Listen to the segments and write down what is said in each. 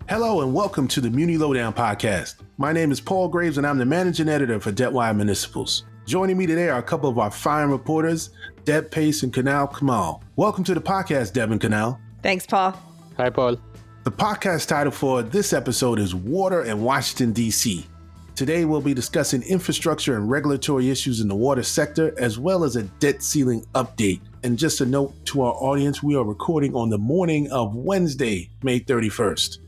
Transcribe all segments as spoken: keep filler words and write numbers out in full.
Hello and welcome to the Muni Lowdown podcast. My name is Paul Graves and I'm the managing editor for Debtwire Municipals. Joining me today are a couple of our fine reporters, Deb Pace and Kunal Kamal. Welcome to the podcast, Deb and Kunal. Thanks, Paul. Hi, Paul. The podcast title for this episode is Water in Washington, D C. Today we'll be discussing infrastructure and regulatory issues in the water sector, as well as a debt ceiling update. And just a note to our audience, we are recording on the morning of Wednesday, May thirty-first.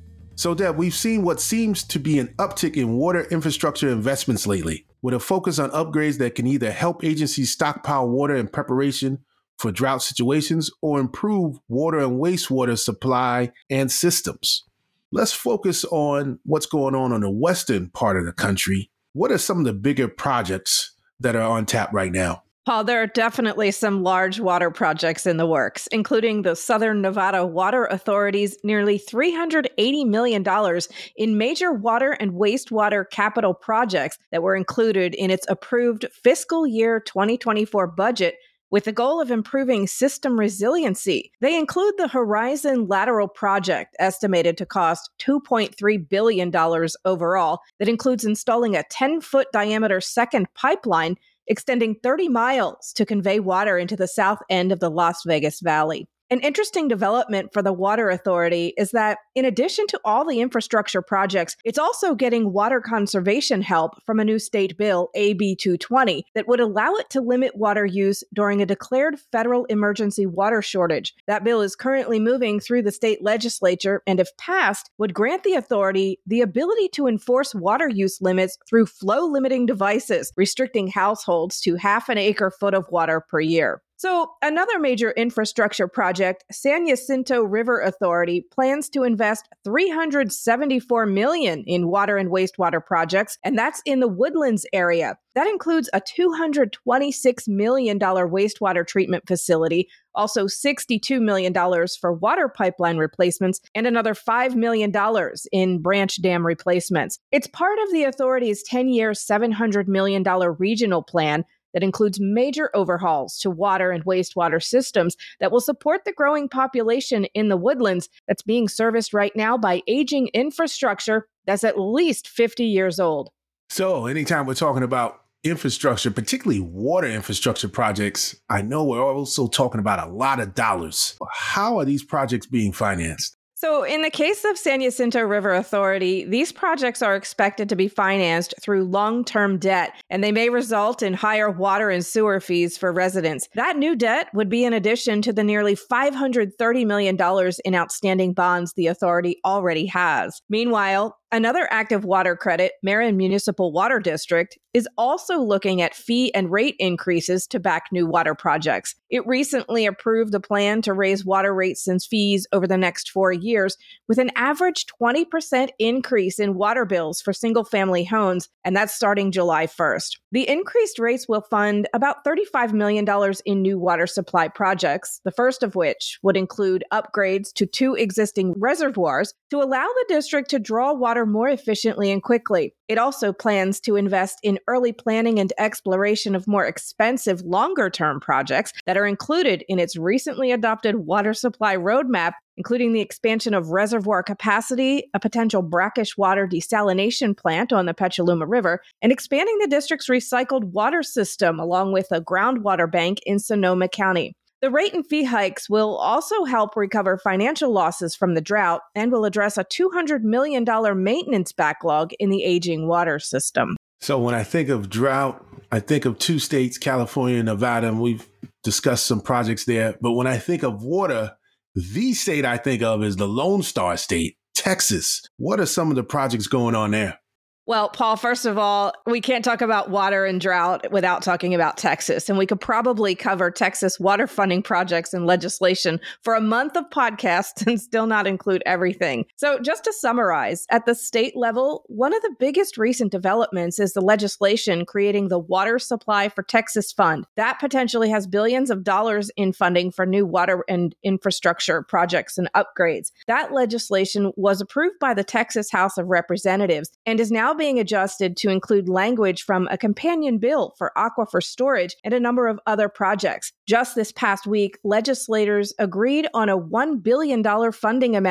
So Deb, we've seen what seems to be an uptick in water infrastructure investments lately, with a focus on upgrades that can either help agencies stockpile water in preparation for drought situations or improve water and wastewater supply and systems. Let's focus on what's going on on the western part of the country. What are some of the bigger projects that are on tap right now? Paul, there are definitely some large water projects in the works, including the Southern Nevada Water Authority's nearly three hundred eighty million dollars in major water and wastewater capital projects that were included in its approved fiscal year twenty twenty-four budget with the goal of improving system resiliency. They include the Horizon Lateral Project, estimated to cost two point three billion dollars overall, that includes installing a ten-foot diameter second pipeline extending thirty miles to convey water into the south end of the Las Vegas Valley. An interesting development for the Water Authority is that, in addition to all the infrastructure projects, it's also getting water conservation help from a new state bill, A B two twenty, that would allow it to limit water use during a declared federal emergency water shortage. That bill is currently moving through the state legislature and, if passed, would grant the authority the ability to enforce water use limits through flow-limiting devices, restricting households to half an acre foot of water per year. So another major infrastructure project, San Jacinto River Authority, plans to invest three hundred seventy-four million dollars in water and wastewater projects, and that's in the Woodlands area. That includes a two hundred twenty-six million dollars wastewater treatment facility, also sixty-two million dollars for water pipeline replacements, and another five million dollars in branch dam replacements. It's part of the authority's ten-year, seven hundred million dollars regional plan that includes major overhauls to water and wastewater systems that will support the growing population in the Woodlands that's being serviced right now by aging infrastructure that's at least fifty years old. So anytime we're talking about infrastructure, particularly water infrastructure projects, I know we're also talking about a lot of dollars. How are these projects being financed? So in the case of San Jacinto River Authority, these projects are expected to be financed through long-term debt, and they may result in higher water and sewer fees for residents. That new debt would be in addition to the nearly five hundred thirty million dollars in outstanding bonds the authority already has. Meanwhile, another active water credit, Marin Municipal Water District, is also looking at fee and rate increases to back new water projects. It recently approved a plan to raise water rates and fees over the next four years, with an average twenty percent increase in water bills for single-family homes, and that's starting July first. The increased rates will fund about thirty-five million dollars in new water supply projects, the first of which would include upgrades to two existing reservoirs to allow the district to draw water more efficiently and quickly. It also plans to invest in early planning and exploration of more expensive, longer-term projects that are included in its recently adopted water supply roadmap, including the expansion of reservoir capacity, a potential brackish water desalination plant on the Petaluma River, and expanding the district's recycled water system along with a groundwater bank in Sonoma County. The rate and fee hikes will also help recover financial losses from the drought and will address a two hundred million dollars maintenance backlog in the aging water system. So when I think of drought, I think of two states, California and Nevada, and we've discussed some projects there. But when I think of water, the state I think of is the Lone Star State, Texas. What are some of the projects going on there? Well, Paul, first of all, we can't talk about water and drought without talking about Texas. And we could probably cover Texas water funding projects and legislation for a month of podcasts and still not include everything. So just to summarize, at the state level, one of the biggest recent developments is the legislation creating the Water Supply for Texas Fund. That potentially has billions of dollars in funding for new water and infrastructure projects and upgrades. That legislation was approved by the Texas House of Representatives and is now being adjusted to include language from a companion bill for aquifer storage and a number of other projects. Just this past week, legislators agreed on a one billion dollars funding amount.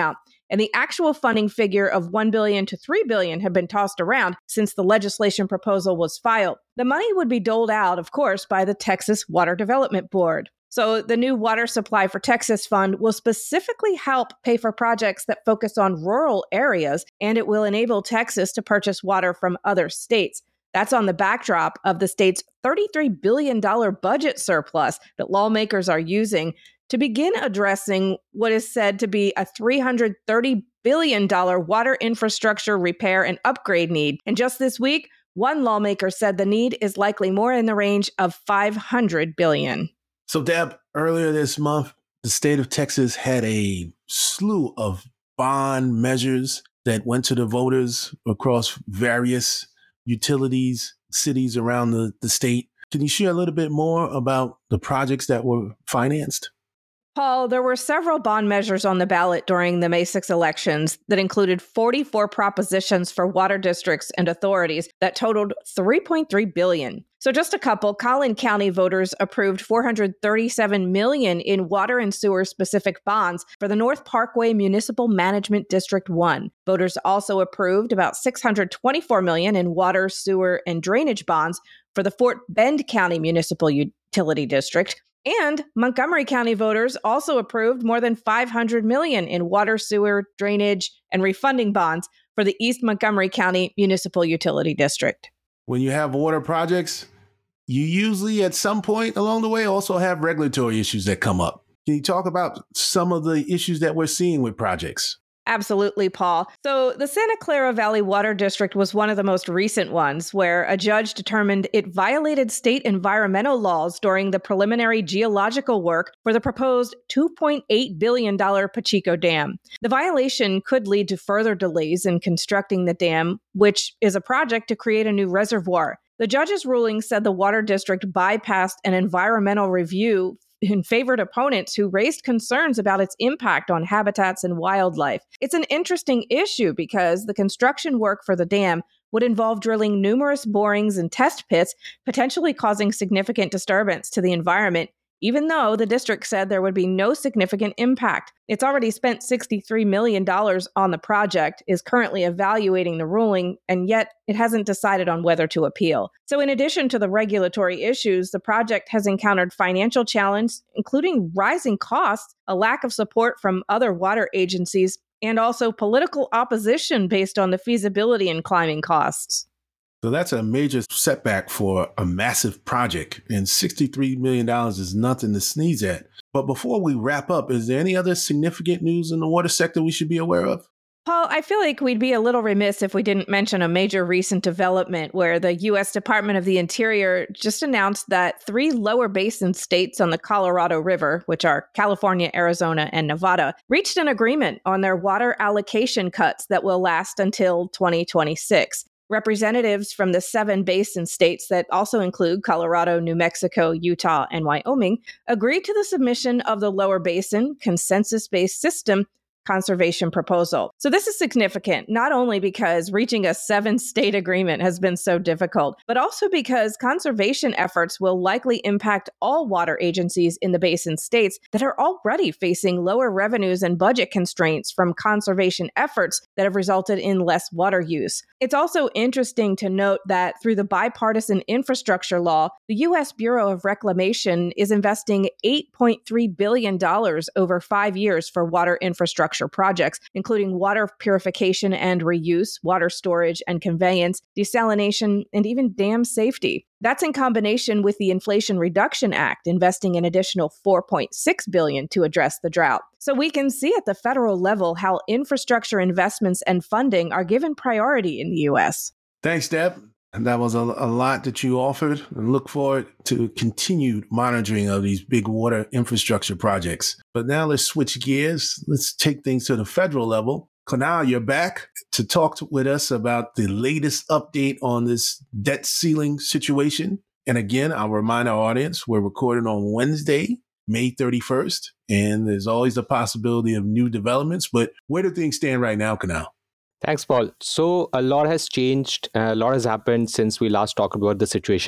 and the actual funding figure of one billion dollars to three billion dollars had been tossed around since the legislation proposal was filed. The money would be doled out, of course, by the Texas Water Development Board. So the new Water Supply for Texas Fund will specifically help pay for projects that focus on rural areas, and it will enable Texas to purchase water from other states. That's on the backdrop of the state's thirty-three billion dollars budget surplus that lawmakers are using to begin addressing what is said to be a three hundred thirty billion dollars water infrastructure repair and upgrade need. And just this week, one lawmaker said the need is likely more in the range of five hundred billion dollars. So, Deb, earlier this month, the state of Texas had a slew of bond measures that went to the voters across various utilities, cities around the, the state. Can you share a little bit more about the projects that were financed? Paul, there were several bond measures on the ballot during the May sixth elections that included forty-four propositions for water districts and authorities that totaled three point three billion dollars. So just a couple, Collin County voters approved four hundred thirty-seven million dollars in water and sewer specific bonds for the North Parkway Municipal Management District one. Voters also approved about six hundred twenty-four million dollars in water, sewer, and drainage bonds for the Fort Bend County Municipal Utility District. And Montgomery County voters also approved more than five hundred million dollars in water, sewer, drainage, and refunding bonds for the East Montgomery County Municipal Utility District. When you have water projects, you usually at some point along the way also have regulatory issues that come up. Can you talk about some of the issues that we're seeing with projects? Absolutely, Paul. So the Santa Clara Valley Water District was one of the most recent ones where a judge determined it violated state environmental laws during the preliminary geological work for the proposed two point eight billion dollars Pacheco Dam. The violation could lead to further delays in constructing the dam, which is a project to create a new reservoir. The judge's ruling said the water district bypassed an environmental review and favored opponents who raised concerns about its impact on habitats and wildlife. It's an interesting issue because the construction work for the dam would involve drilling numerous borings and test pits, potentially causing significant disturbance to the environment, even though the district said there would be no significant impact. It's already spent sixty-three million dollars on the project, is currently evaluating the ruling, and yet it hasn't decided on whether to appeal. So in addition to the regulatory issues, the project has encountered financial challenges, including rising costs, a lack of support from other water agencies, and also political opposition based on the feasibility and climbing costs. So that's a major setback for a massive project, and sixty-three million dollars is nothing to sneeze at. But before we wrap up, is there any other significant news in the water sector we should be aware of? Paul, I feel like we'd be a little remiss if we didn't mention a major recent development where the U S Department of the Interior just announced that three lower basin states on the Colorado River, which are California, Arizona, and Nevada, reached an agreement on their water allocation cuts that will last until twenty twenty-six. Representatives from the seven basin states that also include Colorado, New Mexico, Utah, and Wyoming agreed to the submission of the lower basin consensus-based system conservation proposal. So this is significant, not only because reaching a seven-state agreement has been so difficult, but also because conservation efforts will likely impact all water agencies in the basin states that are already facing lower revenues and budget constraints from conservation efforts that have resulted in less water use. It's also interesting to note that through the bipartisan infrastructure law, the U S Bureau of Reclamation is investing eight point three billion dollars over five years for water infrastructure projects, including water purification and reuse, water storage and conveyance, desalination, and even dam safety. That's in combination with the Inflation Reduction Act, investing an additional four point six billion dollars to address the drought. So we can see at the federal level how infrastructure investments and funding are given priority in the U S. Thanks, Deb. And that was a, a lot that you offered, and look forward to continued monitoring of these big water infrastructure projects. But now let's switch gears. Let's take things to the federal level. Kunal, you're back to talk to, with us about the latest update on this debt ceiling situation. And again, I'll remind our audience, we're recording on Wednesday, May thirty-first, and there's always the possibility of new developments. But where do things stand right now, Kunal? Thanks, Paul. So a lot has changed. A lot has happened since we last talked about the situation here.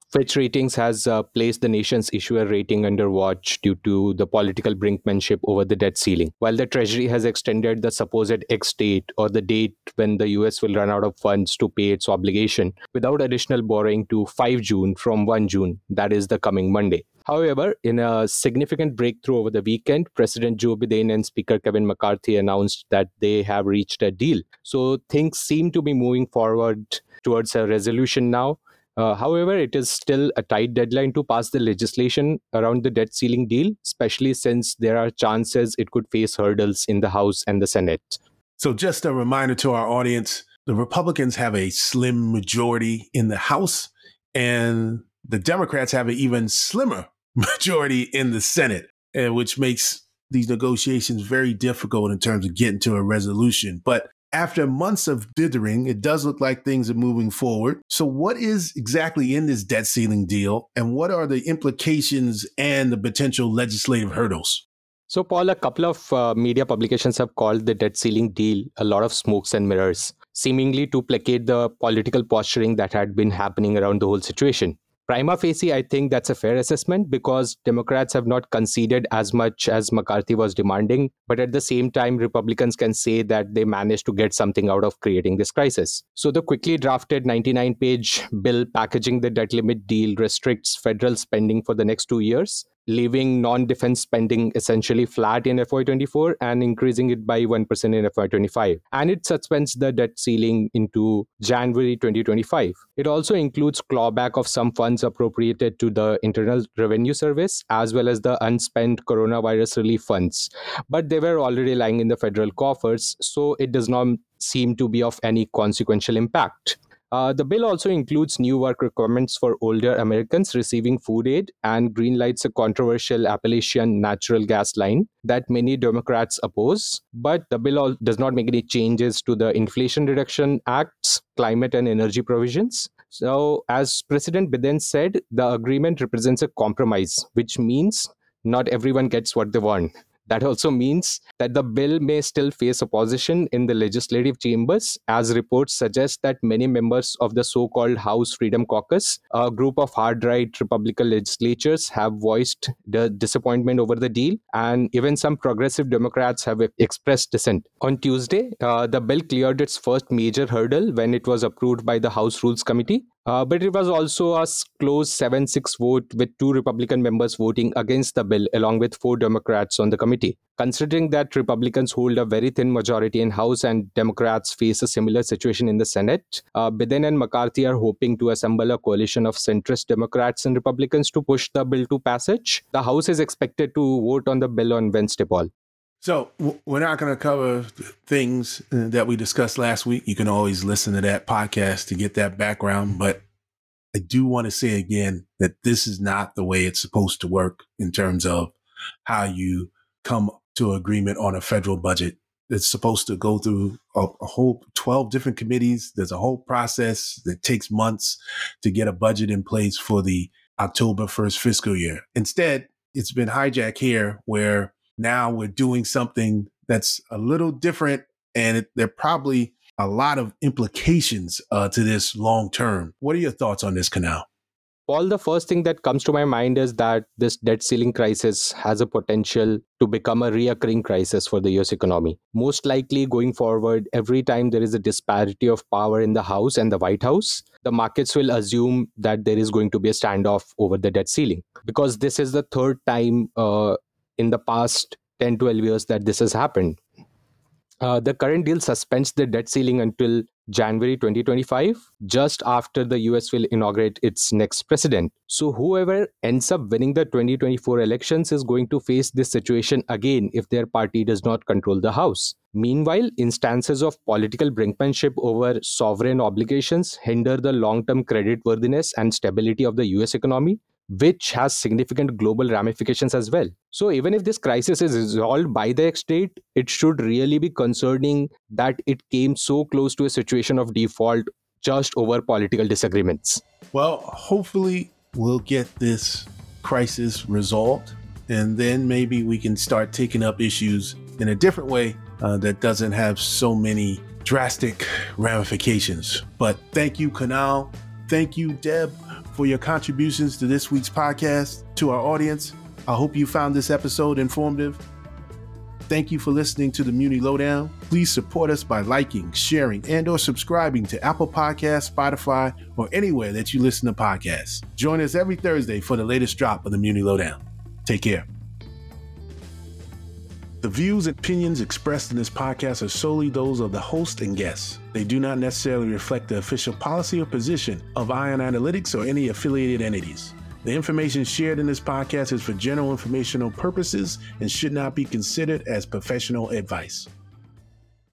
Fitch Ratings has uh, placed the nation's issuer rating under watch due to the political brinkmanship over the debt ceiling, while the Treasury has extended the supposed X date, or the date when the U S will run out of funds to pay its obligation without additional borrowing, to the fifth of June from the first of June, that is the coming Monday. However, in a significant breakthrough over the weekend, President Joe Biden and Speaker Kevin McCarthy announced that they have reached a deal. So things seem to be moving forward towards a resolution now. Uh, however, it is still a tight deadline to pass the legislation around the debt ceiling deal, especially since there are chances it could face hurdles in the House and the Senate. So just a reminder to our audience, the Republicans have a slim majority in the House, and the Democrats have an even slimmer majority in the Senate, which makes these negotiations very difficult in terms of getting to a resolution. But after months of dithering, it does look like things are moving forward. So what is exactly in this debt ceiling deal, and what are the implications and the potential legislative hurdles? So, Paul, a couple of uh, media publications have called the debt ceiling deal a lot of smokes and mirrors, seemingly to placate the political posturing that had been happening around the whole situation. Prima facie, I think that's a fair assessment, because Democrats have not conceded as much as McCarthy was demanding. But at the same time, Republicans can say that they managed to get something out of creating this crisis. So the quickly drafted ninety-nine page bill packaging the debt limit deal restricts federal spending for the next two years, leaving non-defense spending essentially flat in F Y twenty-four and increasing it by one percent in F Y twenty-five. And it suspends the debt ceiling into January twenty twenty-five. It also includes clawback of some funds appropriated to the Internal Revenue Service, as well as the unspent coronavirus relief funds. But they were already lying in the federal coffers, so it does not seem to be of any consequential impact. Uh, the bill also includes new work requirements for older Americans receiving food aid, and greenlights a controversial Appalachian natural gas line that many Democrats oppose. But the bill does not make any changes to the Inflation Reduction Act's climate and energy provisions. So, as President Biden said, the agreement represents a compromise, which means not everyone gets what they want. That also means that the bill may still face opposition in the legislative chambers, as reports suggest that many members of the so-called House Freedom Caucus, a group of hard-right Republican legislators, have voiced the disappointment over the deal, and even some progressive Democrats have expressed dissent. On Tuesday, uh, the bill cleared its first major hurdle when it was approved by the House Rules Committee. Uh, but it was also a close seven six vote, with two Republican members voting against the bill, along with four Democrats on the committee. Considering that Republicans hold a very thin majority in House and Democrats face a similar situation in the Senate, uh, Biden and McCarthy are hoping to assemble a coalition of centrist Democrats and Republicans to push the bill to passage. The House is expected to vote on the bill on Wednesday, Paul. So we're not going to cover things that we discussed last week. You can always listen to that podcast to get that background. But I do want to say again that this is not the way it's supposed to work in terms of how you come to agreement on a federal budget. It's supposed to go through a, a whole twelve different committees. There's a whole process that takes months to get a budget in place for the October first fiscal year. Instead, it's been hijacked here, where now we're doing something that's a little different, and it, there are probably a lot of implications uh, to this long term. What are your thoughts on this, Kunal? Paul, the first thing that comes to my mind is that this debt ceiling crisis has a potential to become a reoccurring crisis for the U S economy. Most likely going forward, every time there is a disparity of power in the House and the White House, the markets will assume that there is going to be a standoff over the debt ceiling, because this is the third time uh, in the past ten to twelve years that this has happened. Uh, the current deal suspends the debt ceiling until January twenty twenty-five, just after the U S will inaugurate its next president. So whoever ends up winning the twenty twenty-four elections is going to face this situation again if their party does not control the House. Meanwhile, instances of political brinkmanship over sovereign obligations hinder the long-term creditworthiness and stability of the U S economy, which has significant global ramifications as well. So even if this crisis is resolved by the X-date, it should really be concerning that it came so close to a situation of default just over political disagreements. Well, hopefully we'll get this crisis resolved, and then maybe we can start taking up issues in a different way uh, that doesn't have so many drastic ramifications. But thank you, Kunal. Thank you, Deb, for your contributions to this week's podcast. To our audience, I hope you found this episode informative. Thank you for listening to the Muni Lowdown. Please support us by liking, sharing, and or subscribing to Apple Podcasts, Spotify, or anywhere that you listen to podcasts. Join us every Thursday for the latest drop of the Muni Lowdown. Take care. The views and opinions expressed in this podcast are solely those of the host and guests. They do not necessarily reflect the official policy or position of Ion Analytics or any affiliated entities. The information shared in this podcast is for general informational purposes and should not be considered as professional advice.